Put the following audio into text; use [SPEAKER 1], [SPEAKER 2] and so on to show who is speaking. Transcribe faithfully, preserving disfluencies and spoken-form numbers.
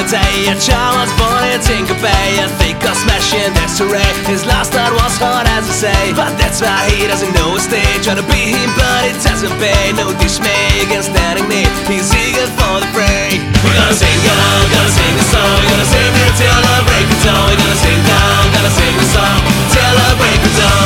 [SPEAKER 1] the day Charles born in Tinker Bay. I think I'll smash in disarray. His last night was hard as I say, but that's why he doesn't know a stage. Trying to be him but it doesn't pay. No dismay against standing need. He's eager for the fray. We're gonna sing along, gonna sing the song. We're gonna sing it till the break of dawn. We're gonna sing down, gonna sing the song till the break of dawn.